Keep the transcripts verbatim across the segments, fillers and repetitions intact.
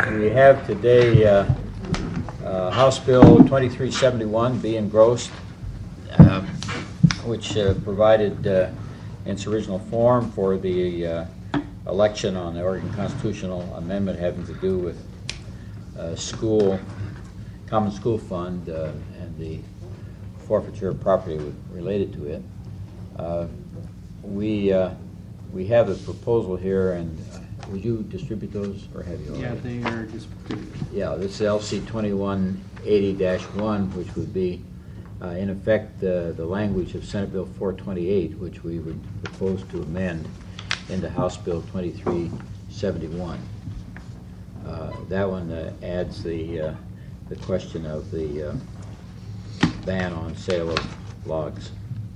We have today uh, uh, House Bill twenty-three seventy-one be engrossed, uh, which uh, provided uh, in its original form for the uh, election on the Oregon Constitutional Amendment having to do with uh, school, common school fund uh, and the forfeiture of property related to it. Uh, we uh, we have a proposal here, and uh, would you distribute those, or have you already? Yeah, they are distributed. Yeah, this is L C twenty-one eighty dash one, which would be, uh, in effect, uh, the language of Senate Bill four twenty-eight, which we would propose to amend into House Bill twenty-three seventy-one. Uh, that one uh, adds the uh, the question of the uh, ban on sale of logs.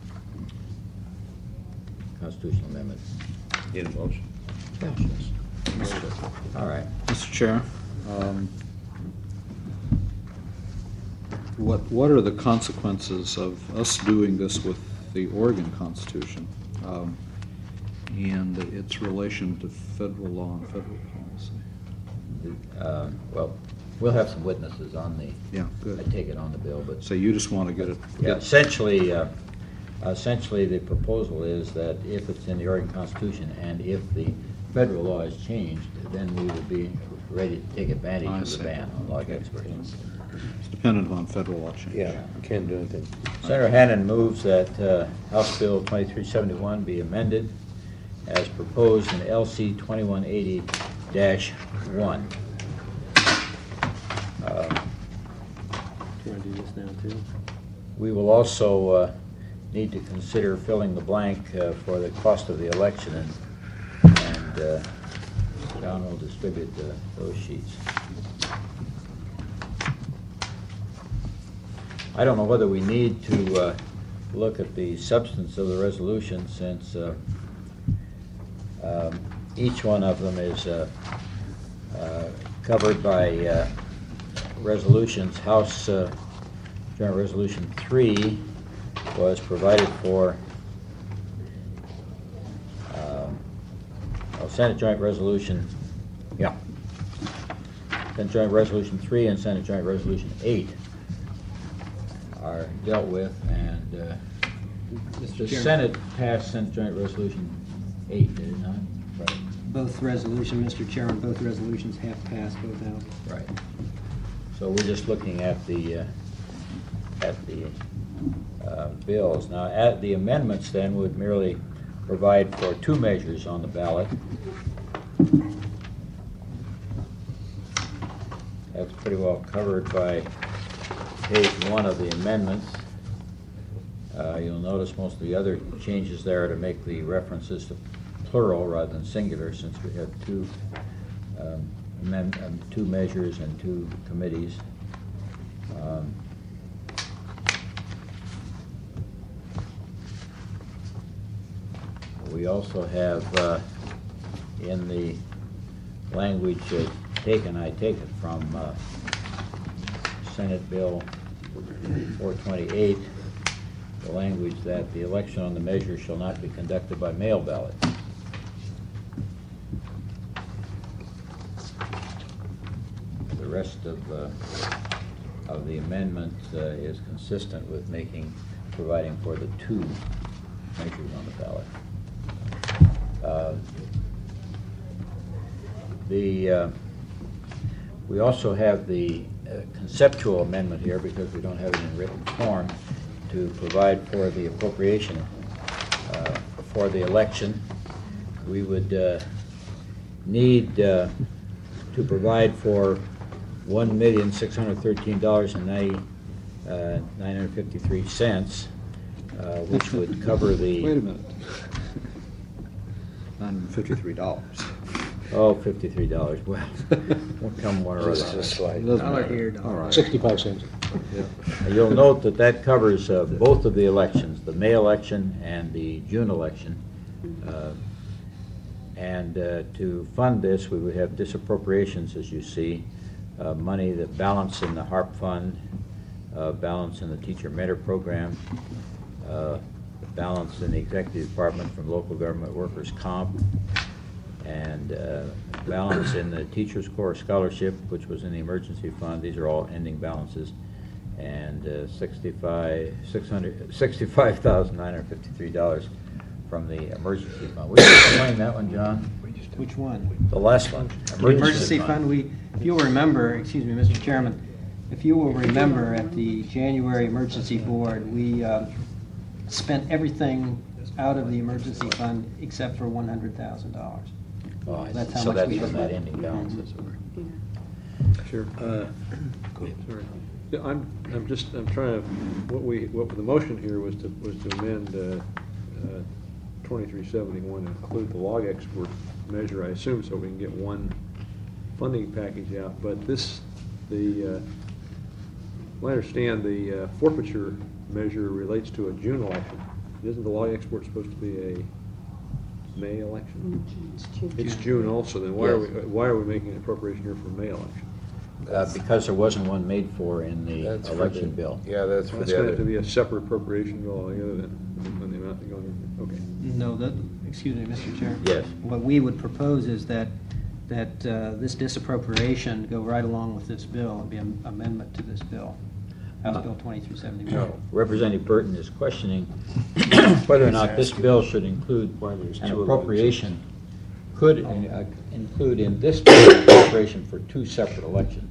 Constitutional amendment. Need a motion? Yeah, yes. All right. Mister Chair, um, what what are the consequences of us doing this with the Oregon Constitution um, and its relation to federal law and federal policy? Uh, well, we'll have some witnesses on the. Yeah, good. I take it on the bill, but So you just want to get it? yeah, Get, essentially, uh, essentially, the proposal is that if it's in the Oregon Constitution and if the federal law is changed, then we will be ready to take advantage I of see. the ban on log Okay. exporting. it's dependent on federal law change. Yeah, can't do anything. Senator Hannan moves that uh, House Bill twenty-three seventy-one be amended as proposed in L C twenty-one eighty dash one. Uh, Do you want to do this now, too? We will also uh, need to consider filling the blank uh, for the cost of the election, and, and uh, John will distribute uh, those sheets. I don't know whether we need to uh, look at the substance of the resolution, since uh, um, each one of them is uh, uh, covered by uh, resolutions. House uh, Joint Resolution three was provided for, um, oh, Senate Joint Resolution, yeah. Senate Joint Resolution three and Senate Joint Resolution eight are dealt with, and uh, Mister the Chairman, Senate passed Senate Joint Resolution eight, did it not? Right. both resolution, Mister Chairman, both resolutions have passed both houses. Right. So we're just looking at the, uh, at the uh, bills. Now, at the amendments then would merely provide for two measures on the ballot. That's pretty well covered by page one of the amendments. Uh, you'll notice most of the other changes there to make the references to plural rather than singular, since we have two um, amend, um, two measures and two committees. Um, we also have uh, in the language uh, taken, I take it from uh, Senate Bill four twenty-eight, the language that the election on the measure shall not be conducted by mail ballot. The rest of, uh, of the amendment uh, is consistent with making, providing for the two measures on the ballot. Uh, the, uh, we also have the uh, conceptual amendment here, because we don't have it in written form, to provide for the appropriation uh, for the election. We would uh, need uh, to provide for one million six hundred thirteen dollars and nine hundred fifty-three cents, uh, which would cover the. Wait a minute. nine hundred fifty-three dollars. Oh, fifty-three dollars. Well, we'll come one or Just other. just like. Dollar here, dollar All right. Sixty-five cents. You'll note that that covers uh, both of the elections, the May election and the June election. Uh, And uh, to fund this, we would have disappropriations, as you see, uh, money that balance in the HARP fund, uh, balance in the teacher mentor program, uh, balance in the executive department from local government workers comp, and uh, balance in the Teachers Corps Scholarship, which was in the emergency fund. These are all ending balances. And uh, sixty-five, six hundred, sixty-five thousand nine hundred fifty-three dollars from the emergency fund. Would you explain that one, John? Which one? The last one. The emergency fund, we, if you'll remember, excuse me, Mister Chairman, if you will remember at the January emergency board, we uh, spent everything out of the emergency fund except for one hundred thousand dollars. Oh, I That's see. how So much that's we from that spent. ending balances. Sure. Uh, Sorry. Yeah, I'm, I'm just, I'm trying to, what we, what the motion here was to, was to amend uh, uh, twenty-three seventy-one, include the log export measure, I assume, so we can get one funding package out. But this, the, uh, I understand the uh, forfeiture measure relates to a June election. Isn't the log export supposed to be a May election? It's June also, then why are we, Yes. why are we making an appropriation here for May election? Uh, Because there wasn't one made for in the That's for election the- bill. Yeah, that's for That's the going to have to other. be a separate appropriation bill altogether than, than the amount that goes in. Okay. No, that, excuse me, Mister Chair. Yes. What we would propose is that, that uh, this disappropriation go right along with this bill and be an amendment to this bill, House Bill twenty-three seventy-one. No, Representative Burton is questioning whether or not this bill should include an appropriation, could uh, include in this bill an appropriation for two separate elections.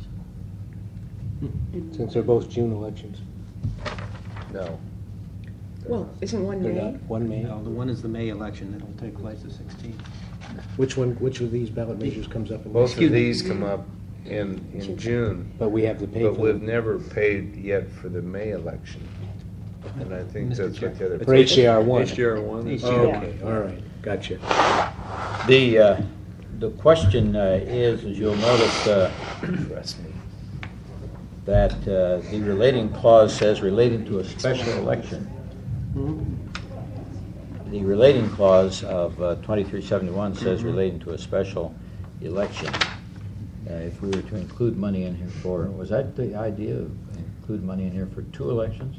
Since they're both June elections. No. Well, isn't one They're May? not, one May. No, the one is the May election that'll take place the sixteenth. Which one, which of these ballot measures comes up in Both Excuse of me. these come up in, in June, But we have to pay but for we've them. never paid yet for the May election. And I think Mister that's what the other. For H C R one. H D R one? H D Oh, R. okay, all right, gotcha. The, uh, the question uh, is, as you'll notice, uh, Trust me. that uh, the relating clause says relating to a special election. The relating clause of uh, twenty-three seventy-one says relating to a special election. Uh, If we were to include money in here for, was that the idea, of include money in here for two elections?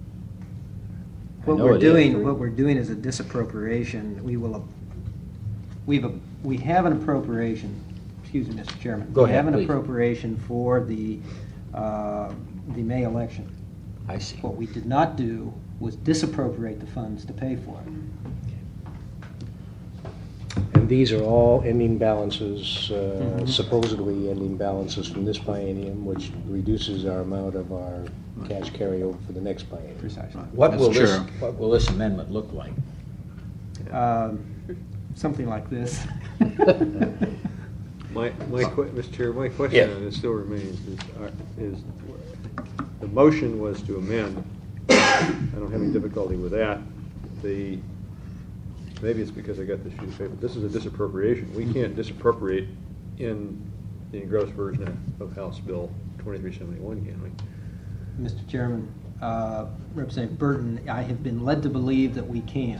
I What know we're it is. doing, what we're doing is a disappropriation. We will, we've, a- we have an appropriation, excuse me, Mister Chairman. Go ahead, We have please. an appropriation for the, uh, the May election. I see. What we did not do was disappropriate the funds to pay for it. And these are all ending balances, uh, Mhm. supposedly ending balances from this biennium, which reduces our amount of our cash carryover for the next biennium. Precisely. What will Mister this, Chair. what will this amendment look like? Um, Something like this. My, my, que- Mister Chair, my Yeah. question, and it still remains, is, are- is, the motion was to amend. I don't have any difficulty with that. The, maybe it's because I got this sheet of paper. This is a disappropriation. We can't disappropriate in the engrossed version of House Bill twenty-three seventy-one, can we? Mister Chairman, uh, Representative Burton, I have been led to believe that we can.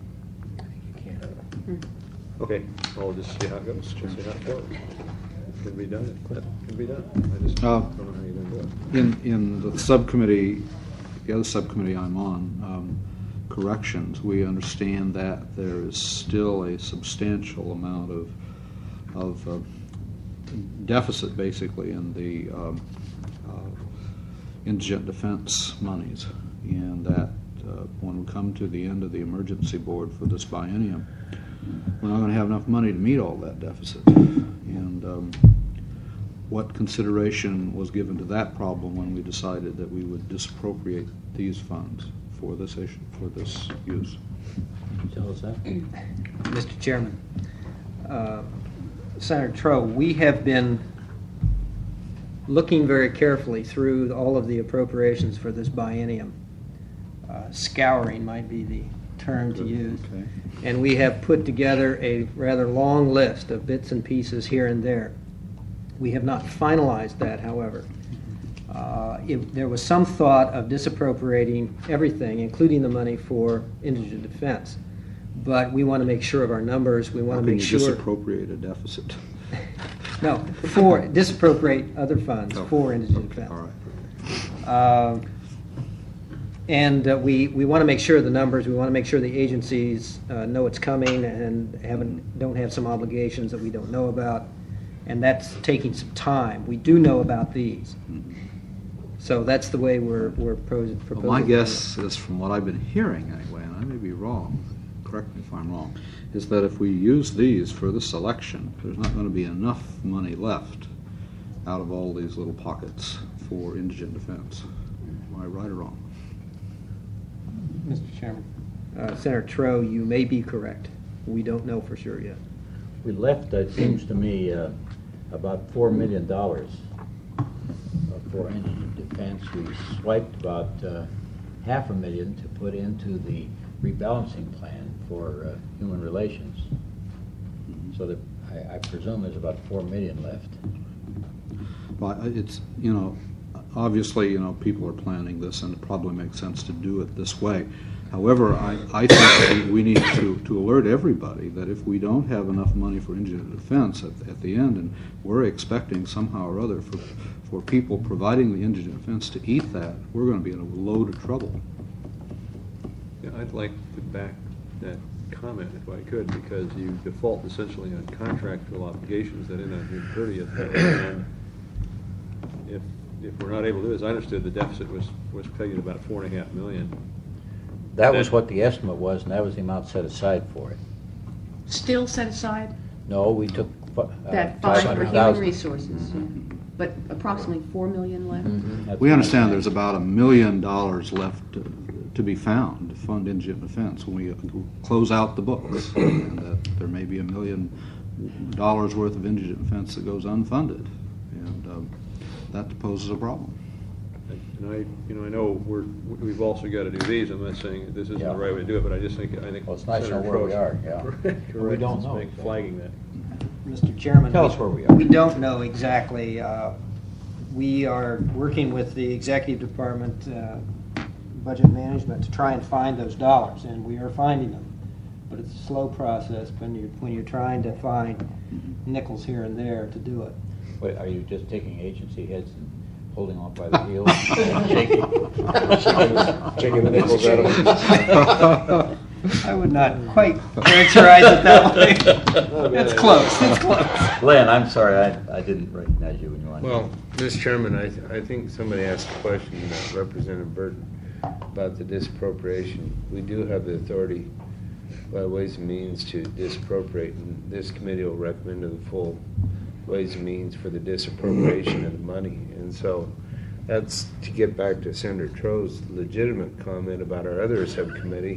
Okay, I'll just see how it goes, just see how it goes. It can be done, it can be done. I just Uh, don't know how you're gonna do it. In, in the subcommittee, the other subcommittee I'm on, um, corrections, we understand that there is still a substantial amount of, of uh, deficit, basically, in the um, uh, indigent defense monies, and that uh, when we come to the end of the emergency board for this biennium, we're not going to have enough money to meet all that deficit. And um, what consideration was given to that problem when we decided that we would disappropriate these funds for this issue, for this use? Can you tell us that? Mister Chairman, uh, Senator Troe, we have been looking very carefully through all of the appropriations for this biennium. Uh, Scouring might be the term to use. Okay. And we have put together a rather long list of bits and pieces here and there. We have not finalized that, however. Uh, if there was some thought of disappropriating everything, including the money for indigent defense. But we want to make sure of our numbers. We want How to can make you sure. disappropriate a deficit? No, for, disappropriate other funds Oh. for indigent defense. All right. Um, And uh, we, we want to make sure the numbers, we want to make sure the agencies uh, know it's coming and haven't, don't have some obligations that we don't know about. And that's taking some time. We do know about these. So that's the way we're, we're proposing. Well, my guess is, from what I've been hearing anyway, and I may be wrong, correct me if I'm wrong, is that if we use these for the selection, there's not going to be enough money left out of all these little pockets for indigent defense. Am I right or wrong? Mister Chairman. Uh, Senator Trow, you may be correct. We don't know for sure yet. We left, it seems to me, uh, about four million dollars for indigent defense. We swiped about uh, half a million to put into the rebalancing plan for uh, human relations. So that, I, I presume there's about four million left. Well, it's, you know, obviously, you know, people are planning this, and it probably makes sense to do it this way. However, I, I think we need to, to alert everybody that if we don't have enough money for indigent defense at, at the end, and we're expecting somehow or other for, for people providing the indigent defense to eat that, we're going to be in a load of trouble. Yeah, I'd like to back that comment if I could, because you default essentially on contractual obligations that end on June thirtieth. And if, if we're not able to do this, I understood the deficit was, was pegged at about four and a half million. That was what the estimate was, and that was the amount set aside for it. Still set aside No, we took uh, that fund for human five hundred thousand. resources, yeah. But approximately four million left? Mhm, that's We what I understand said. there's about a million dollars left to, to be found to fund indigent defense when we uh, close out the books, and that there may be a million dollars worth of indigent defense that goes unfunded, and um, that poses a problem. And I, you know, I know we're, we've also got to do these. I'm not saying this isn't Yeah. the right way to do it, but I just think, I think. Well, it's nice to know Senator where we Trost- are, yeah. Correct, We don't know. Make- Flagging that. Mister Chairman. Tell we- us where we are. We don't know exactly. Uh, We are working with the Executive Department, uh, Budget Management, to try and find those dollars, and we are finding them. But it's a slow process when you're, when you're trying to find nickels here and there to do it. Wait, are you just taking agency heads and holding on by the heels? Shaking? Shaking the nickels out of them. I would not quite characterize it that way. It's close, it's close. Len, I'm sorry, I, I didn't recognize you when you wanted. Well, Mister Chairman, I, I think somebody asked a question, uh, Representative Burton, about the disappropriation. We do have the authority by Ways and Means to disappropriate, and this committee will recommend to the full Ways and Means for the disappropriation of the money. And so that's to get back to Senator Trow's legitimate comment about our other subcommittee.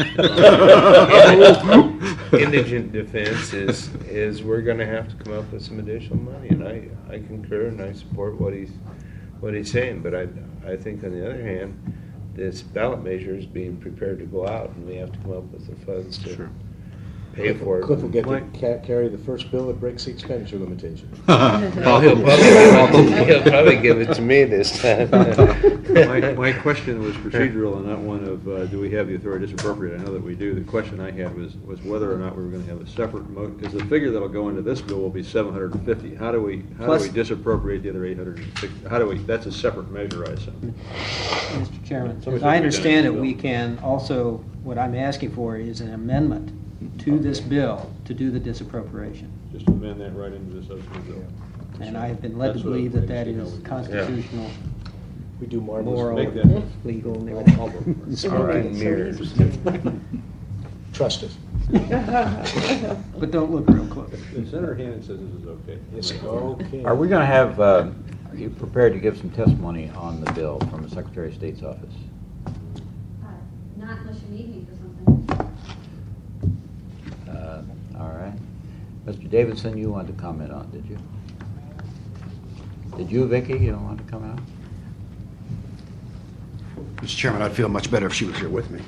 Indigent defense is, is we're gonna have to come up with some additional money, and I, I concur and I support what he's, what he's saying, but I, I think on the other hand, this ballot measure is being prepared to go out, and we have to come up with the funds to Sure. pay for it. Cliff will get to ca- carry the first bill that breaks the expenditure limitation. Well, he'll probably, he'll probably give it to me this time. My, my question was procedural and not one of, uh, do we have the authority to disappropriate? I know that we do. The question I had was, was whether or not we were going to have a separate mo, because the figure that'll go into this bill will be seven hundred fifty. How do we, how Plus- do we disappropriate the other eight hundred sixty? How do we, that's a separate measure, I assume. Mister Chairman, Somebody as said I we understand it, didn't, we so. can also, what I'm asking for is an amendment to this bill to do the disappropriation. Just amend that right into the subsequent bill. And I have been led to That's what believe I that that see how is we do it. constitutional, We do marvelous. moral, Make that- legal, and I'll- everything. I'll vote for it. So All we right, can- so mirrors. we- Trust us. But don't look real close. If Senator Hannon says this is okay. Yes, okay. Are we going to have, uh, are you prepared to give some testimony on the bill from the Secretary of State's office? Uh, Not unless you need me for something. Uh, All right. Mister Davidson, you wanted to comment on, did you? Did you, Vicki, you don't want to come out? Mister Chairman, I'd feel much better if she was here with me.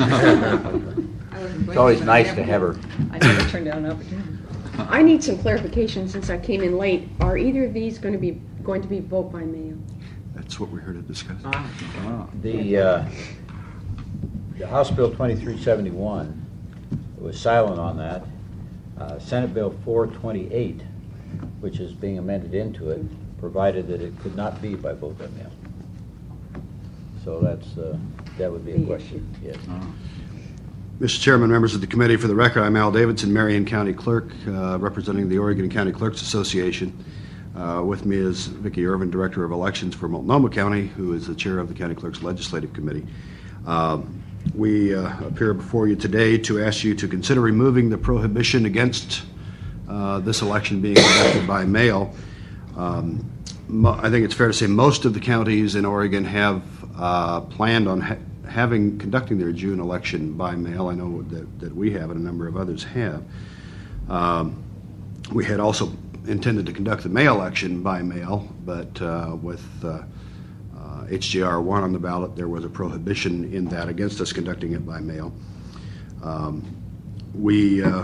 It's always nice to have her. I never turned down an opportunity. I need some clarification since I came in late. Are either of these going to be, going to be vote by mail? That's what we're here to discuss. Ah, The, uh, the House Bill twenty-three seventy-one was silent on that. Uh, Senate Bill four twenty-eight, which is being amended into it, provided that it could not be by vote by mail. So that's uh, that would be a the question, yes. Uh, Mister Chairman, members of the committee, for the record, I'm Al Davidson, Marion County Clerk, uh, representing the Oregon County Clerks Association. Uh, With me is Vicki Irvin, Director of Elections for Multnomah County, who is the Chair of the County Clerks Legislative Committee. Um, We uh, appear before you today to ask you to consider removing the prohibition against uh, this election being conducted by mail. Um, mo- I think it's fair to say most of the counties in Oregon have uh, planned on ha- having, conducting their June election by mail. I know that, that we have and a number of others have. Um, we had also intended to conduct the May election by mail, but uh, with uh, uh, H J R one on the ballot, there was a prohibition in that against us conducting it by mail. Um, we uh,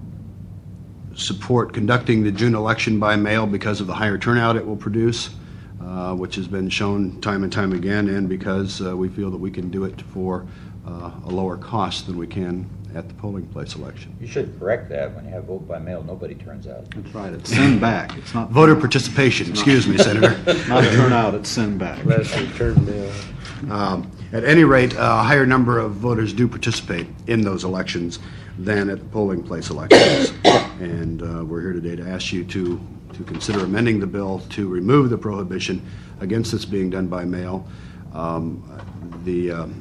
support conducting the June election by mail because of the higher turnout it will produce, uh, which has been shown time and time again, and because uh, we feel that we can do it for uh, a lower cost than we can at the polling place election. You should correct that. When you have vote by mail, nobody turns out. That's right, it's send back, it's not. Voter participation, excuse me, Senator. Not turnout, it's send back. Last return mail. Um, At any rate, a higher number of voters do participate in those elections than at the polling place elections. And uh, we're here today to ask you to, to consider amending the bill to remove the prohibition against this being done by mail. Um, The, um,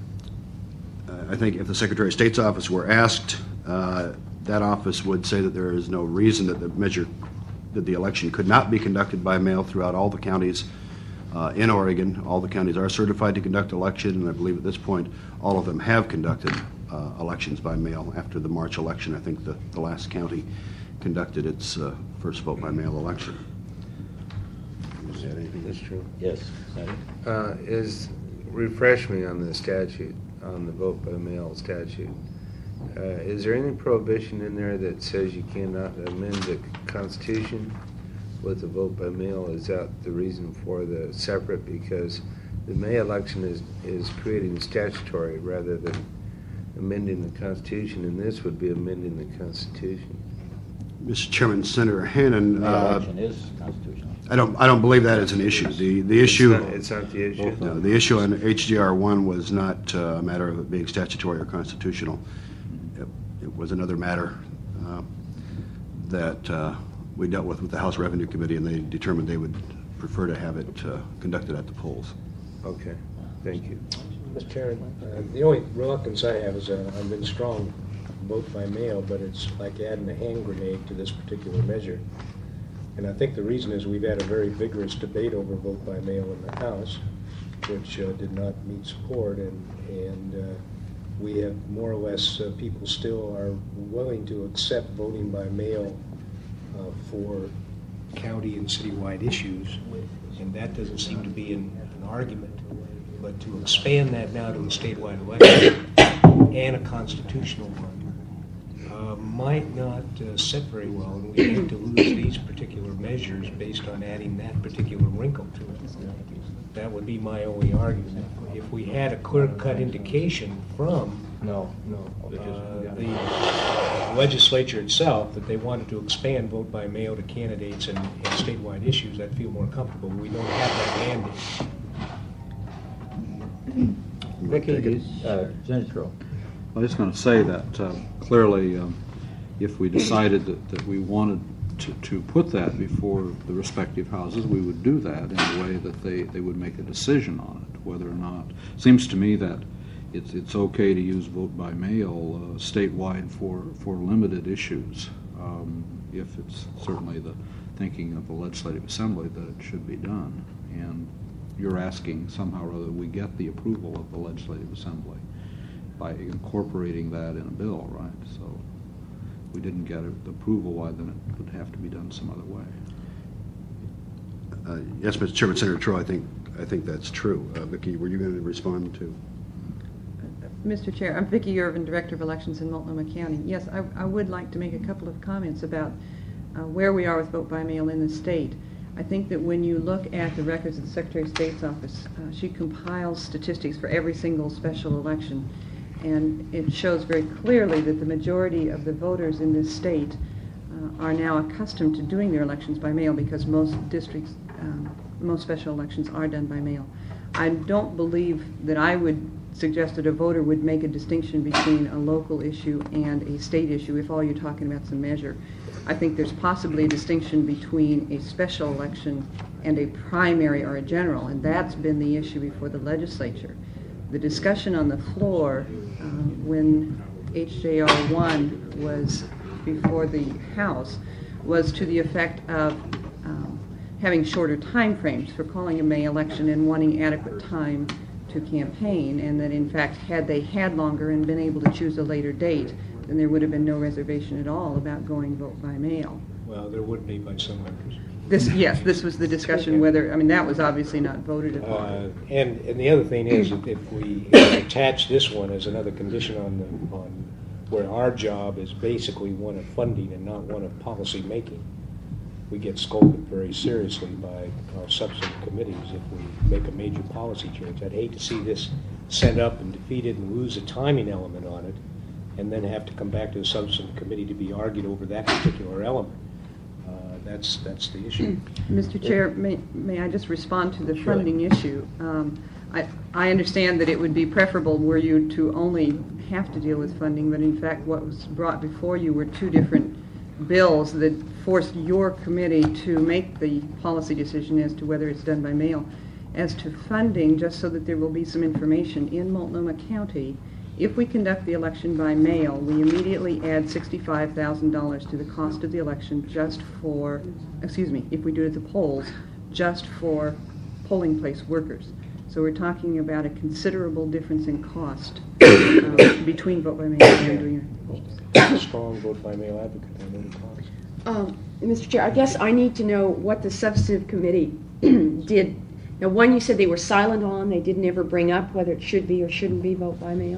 I think if the Secretary of State's office were asked, uh, that office would say that there is no reason that the measure, that the election could not be conducted by mail throughout all the counties uh, in Oregon. All the counties are certified to conduct election, and I believe at this point, all of them have conducted uh, elections by mail. After the March election, I think the, the last county conducted its uh, first vote by mail election. Is that anything? That's true. Yes, Senator? Uh, Is, refresh me on the statute, on the vote by mail statute. Uh, Is there any prohibition in there that says you cannot amend the Constitution with a vote by mail? Is that the reason for the separate? Because the May election is, is creating statutory rather than amending the Constitution, and this would be amending the Constitution. Mister Chairman, Senator Hannan, May uh, election is constitutional. I don't, I don't believe that is an issue. The, the issue, It's not, it's not the issue? no, the issue on H J R one was not uh, a matter of it being statutory or constitutional. It, it was another matter uh, that uh, we dealt with with the House Revenue Committee, and they determined they would prefer to have it uh, conducted at the polls. Okay, thank you. Mister Chairman, uh, the only reluctance I have is uh, I've been strong vote by mail, but it's like adding a hand grenade to this particular measure. And I think the reason is we've had a very vigorous debate over vote by mail in the House, which uh, did not meet support, and, and uh, we have more or less, uh, people still are willing to accept voting by mail uh, for county and citywide issues, and that doesn't seem to be an, an argument. But to expand that now to a statewide election and a constitutional one uh, might not uh, sit very well, and we hate to lose these particular measures based on adding that particular wrinkle to it. That would be my only argument. If we had a clear-cut indication from No, no. uh, the legislature itself that they wanted to expand vote by mail to candidates and, and statewide issues, I'd feel more comfortable. We don't have that mandate. Vicki, Uh, Senator Stroh. I was just going to say that uh, clearly, um, if we decided that, that we wanted to, to put that before the respective houses, we would do that in a way that they, they would make a decision on it, whether or not. Seems to me that it's, it's okay to use vote by mail uh, statewide for, for limited issues, um, if it's certainly the thinking of the Legislative Assembly that it should be done. And you're asking somehow or other we get the approval of the Legislative Assembly by incorporating that in a bill, right? So if we didn't get the approval, why then it would have to be done some other way. Uh, yes, Mister Chairman, Senator Troy, I think, I think that's true. Uh, Vicki, were you going to respond to? Mister Chair, I'm Vicki Irvin, Director of Elections in Multnomah County. Yes, I, I would like to make a couple of comments about uh, where we are with vote by mail in the state. I think that when you look at the records of the Secretary of State's office, uh, she compiles statistics for every single special election, and it shows very clearly that the majority of the voters in this state uh, are now accustomed to doing their elections by mail because most districts, um, most special elections are done by mail. I don't believe that I would suggested a voter would make a distinction between a local issue and a state issue if all you're talking about is a measure. I think there's possibly a distinction between a special election and a primary or a general, and that's been the issue before the legislature. The discussion on the floor uh, when H J R one was before the House was to the effect of um, having shorter time frames for calling a May election and wanting adequate time to campaign, and that in fact had they had longer and been able to choose a later date, then there would have been no reservation at all about going vote by mail. Well, there would be by some members. This, yes, this was the discussion whether, I mean, that was obviously not voted upon. Uh, And, and the other thing is, if if we attach this one as another condition on the, on where our job is basically one of funding and not one of policy making, we get scolded very seriously by our substantive committees if we make a major policy change. I'd hate to see this sent up and defeated and lose a timing element on it, and then have to come back to the substantive committee to be argued over that particular element. Uh, That's, that's the issue. Mister Chair, may, may I just respond to the Sure. funding issue? Um, I, I understand that it would be preferable were you to only have to deal with funding, but in fact what was brought before you were two different bills that forced your committee to make the policy decision as to whether it's done by mail. As to funding, just so that there will be some information, in Multnomah County, if we conduct the election by mail, we immediately add sixty-five thousand dollars to the cost of the election just for, excuse me, if we do it at the polls, just for polling place workers. So we're talking about a considerable difference in cost uh, between vote by mail and doing it at the polls. I'm a strong vote by mail advocate on any cause. Um, Mister Chair, I guess I need to know what the substantive committee did. Now, one you said they were silent on, they didn't ever bring up whether it should be or shouldn't be vote by mail.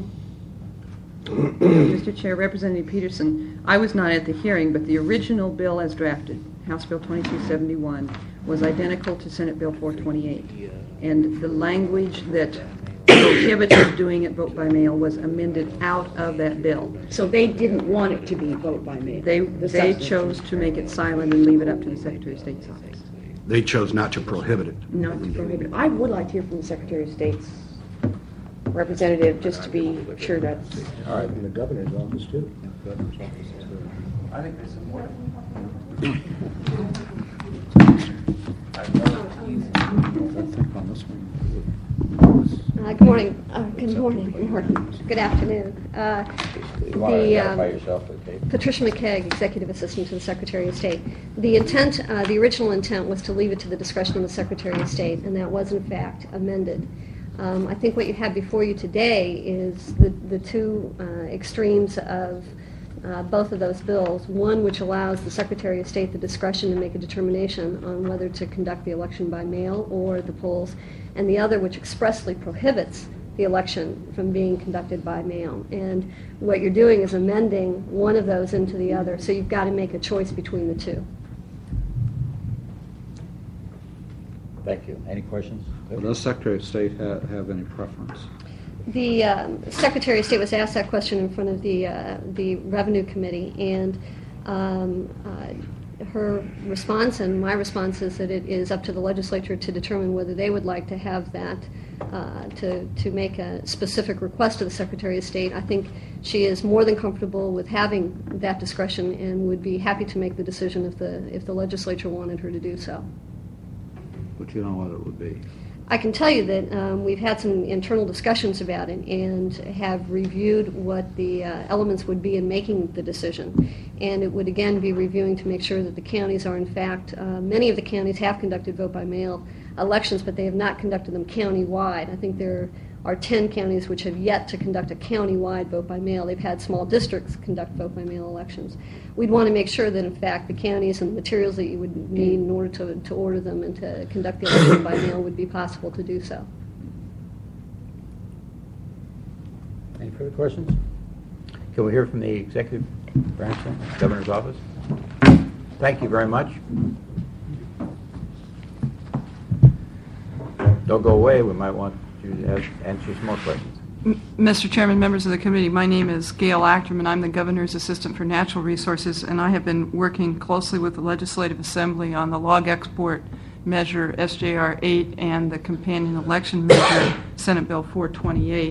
Mister Chair, Representative Peterson, I was not at the hearing, but the original bill as drafted, House Bill twenty-three seventy-one, was identical to Senate Bill four twenty-eight. And the language that prohibited doing it vote by mail was amended out of that bill. So they didn't want it to be vote by mail. They, the they substantive. chose to make it silent and leave it up to the Secretary of State's office. They chose not to prohibit it. Not to prohibit. I would like to hear from the Secretary of State's representative, just to be sure that's... All right, from the governor's office, too. I think there's some more. On this one. Uh, Good morning, Uh, good morning, good morning, good afternoon. Uh, You want to the, identify um, yourself for the tape? Patricia McKeag, Executive Assistant to the Secretary of State. The intent, uh, the original intent was to leave it to the discretion of the Secretary of State, and that was in fact amended. Um, I think what you have before you today is the, the two uh, extremes of uh, both of those bills. One which allows the Secretary of State the discretion to make a determination on whether to conduct the election by mail or the polls, and the other which expressly prohibits the election from being conducted by mail. And what you're doing is amending one of those into the other, so you've got to make a choice between the two. Thank you. Any questions? Does Secretary of State ha- have any preference? The um, Secretary of State was asked that question in front of the uh, the Revenue Committee, and um, uh, her response and my response is that it is up to the legislature to determine whether they would like to have that, uh, to, to make a specific request to the Secretary of State. I think she is more than comfortable with having that discretion and would be happy to make the decision if the, if the legislature wanted her to do so. But you know what it would be. I can tell you that um, we've had some internal discussions about it and have reviewed what the uh, elements would be in making the decision. And it would again be reviewing to make sure that the counties are in fact, uh, many of the counties have conducted vote by mail elections, but they have not conducted them county-wide. I think there are ten counties which have yet to conduct a county-wide vote by mail. They've had small districts conduct vote by mail elections. We'd want to make sure that in fact the counties and the materials that you would need in order to, to order them and to conduct the election by mail would be possible to do so. Any further questions? Can we hear from the executive branch, then? Governor's office? Thank you very much. Don't go away. We might want you to ask, answer some more questions. Mister Chairman, members of the committee, my name is Gail Achterman. I'm the Governor's Assistant for Natural Resources, and I have been working closely with the Legislative Assembly on the log export measure S J R eight and the companion election measure Senate Bill four twenty-eight.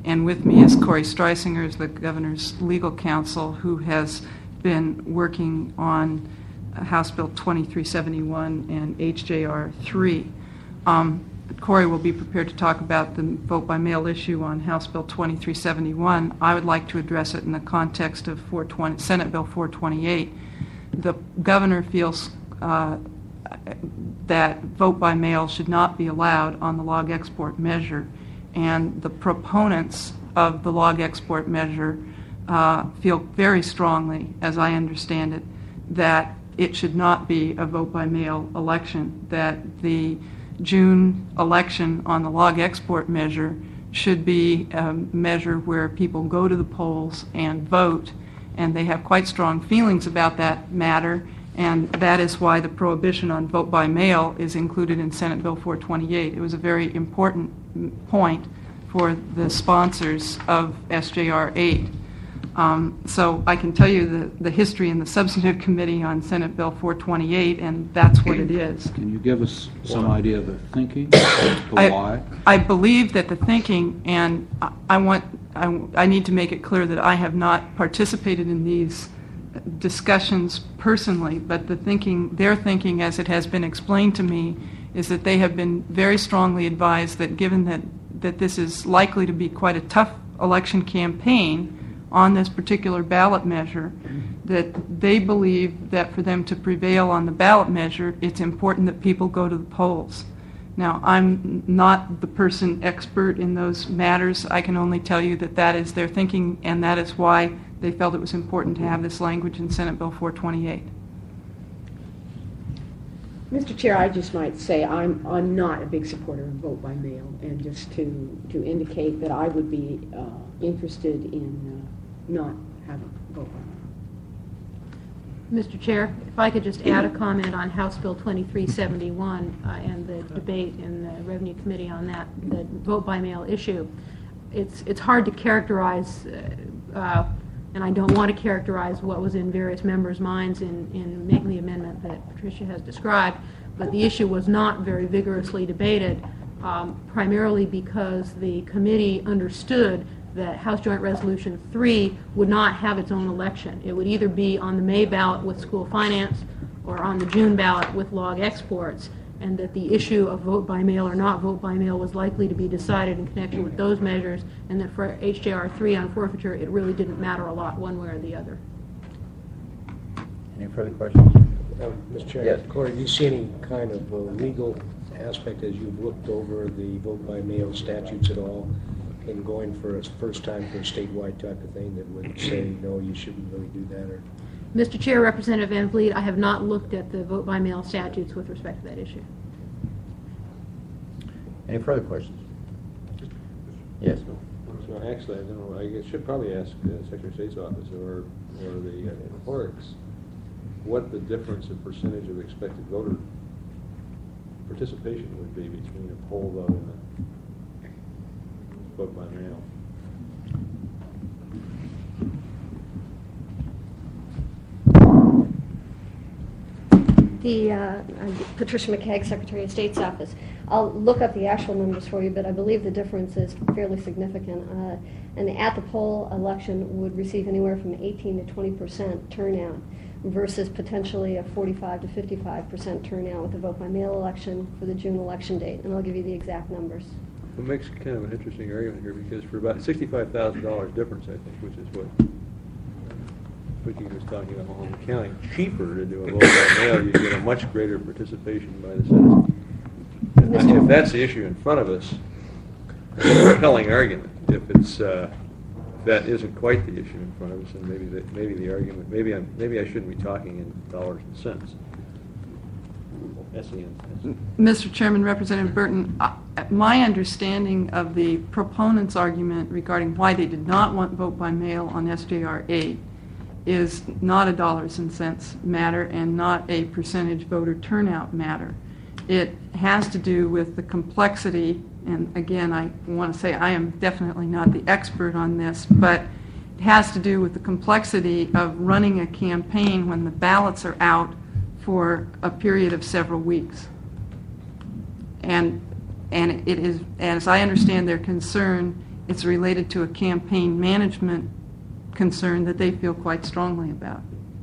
and with me is Corey Streisinger, is the governor's legal counsel, who has been working on House Bill twenty-three seventy-one and H J R three. Um, Corey will be prepared to talk about the vote by mail issue on House Bill twenty-three seventy-one. I would like to address it in the context of four twenty, Senate Bill four twenty-eight. The governor feels uh, that vote by mail should not be allowed on the log export measure, and the proponents of the log export measure uh, feel very strongly, as I understand it, that it should not be a vote by mail election, that the June election on the log export measure should be a measure where people go to the polls and vote, and they have quite strong feelings about that matter, and that is why the prohibition on vote by mail is included in Senate Bill four twenty-eight. It was a very important point for the sponsors of S J R eight. Um, so I can tell you the, the history in the Substantive Committee on Senate Bill four twenty-eight, and that's what it is. Can you give us some idea of the thinking as to I, why? I believe that the thinking, and I, I want, I, I need to make it clear that I have not participated in these discussions personally, but the thinking, their thinking as it has been explained to me, is that they have been very strongly advised that given that, that this is likely to be quite a tough election campaign on this particular ballot measure, that they believe that for them to prevail on the ballot measure, it's important that people go to the polls. Now, I'm not the person expert in those matters. I can only tell you that that is their thinking, and that is why they felt it was important to have this language in Senate Bill four twenty-eight. Mister Chair, I just might say I'm, I'm not a big supporter of vote by mail, and just to, to indicate that I would be uh, interested in uh, not having vote by mail. Mister Chair, if I could just add a comment on House Bill twenty-three seventy-one uh, and the debate in the Revenue Committee on that, the vote by mail issue. It's, it's hard to characterize, uh, uh, and I don't want to characterize what was in various members' minds in, in making the amendment that Patricia has described, but the issue was not very vigorously debated, um, primarily because the committee understood that House Joint Resolution three would not have its own election. It would either be on the May ballot with school finance or on the June ballot with log exports, and that the issue of vote by mail or not vote by mail was likely to be decided in connection with those measures, and that for H J R three on forfeiture, it really didn't matter a lot one way or the other. Any further questions? Uh, Mister Chair, Yes. Corey, do you see any kind of uh, legal aspect as you've looked over the vote by mail statutes at all in going for a first time for a statewide type of thing that would say, no, you shouldn't really do that? Or Mister Chair, Representative Van Vliet, I have not looked at the vote by mail statutes with respect to that issue. Any further questions? Yes. So actually, I don't know, I should probably ask the Secretary of State's office or, or the uh, clerks what the difference in percentage of expected voter participation would be between a poll vote and a vote by mail. The uh, Patricia McCagg, Secretary of State's office. I'll look up the actual numbers for you, but I believe the difference is fairly significant. Uh, an at-the-poll election would receive anywhere from eighteen to twenty percent turnout versus potentially a forty-five to fifty-five percent turnout with the vote-by-mail election for the June election date, and I'll give you the exact numbers. It makes kind of an interesting argument here because for about sixty-five thousand dollars difference, I think, which is what Vicki was talking about Multnomah County, cheaper to do a vote by mail, you get a much greater participation by the citizens. And if that's the issue in front of us, it's a compelling argument. If it's uh, if that isn't quite the issue in front of us, then maybe the, maybe the argument, maybe I'm maybe I shouldn't be talking in dollars and cents. S E N. Mister Chairman, Representative Burton, uh, my understanding of the proponents' argument regarding why they did not want vote by mail on S J R eight is not a dollars and cents matter and not a percentage voter turnout matter. It has to do with the complexity, and again, I want to say I am definitely not the expert on this, but it has to do with the complexity of running a campaign when the ballots are out for a period of several weeks. And and it is, as I understand their concern, it's related to a campaign management concern that they feel quite strongly about.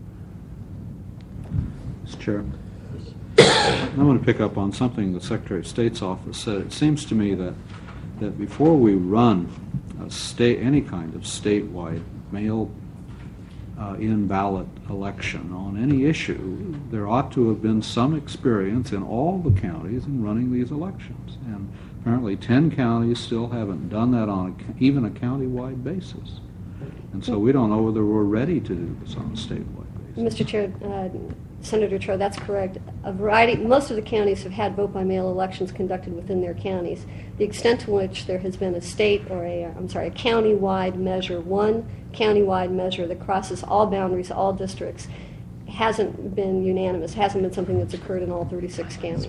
Mister Chair, I want to pick up on something the Secretary of State's office said. It seems to me that that before we run a state, any kind of statewide mail uh, in ballot election on any issue, there ought to have been some experience in all the counties in running these elections. And apparently ten counties still haven't done that on a, even a county-wide basis. And so we don't know whether we're ready to do this on a statewide basis. Mister Chair, uh, Senator Troy, that's correct. A variety, most of the counties have had vote-by-mail elections conducted within their counties. The extent to which there has been a state or a, I'm sorry, a county-wide measure, one county-wide measure that crosses all boundaries, all districts, hasn't been unanimous, hasn't been something that's occurred in all thirty-six counties.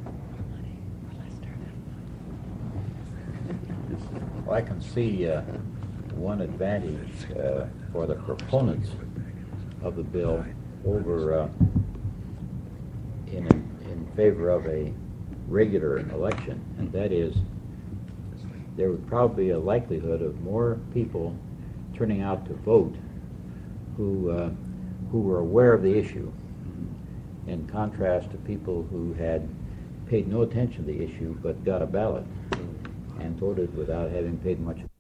Well, I can see uh, one advantage uh, for the proponents of the bill over uh, in in favor of a regular election, and that is there would probably be a likelihood of more people turning out to vote who uh, who were aware of the issue, in contrast to people who had paid no attention to the issue but got a ballot and voted without having paid much attention.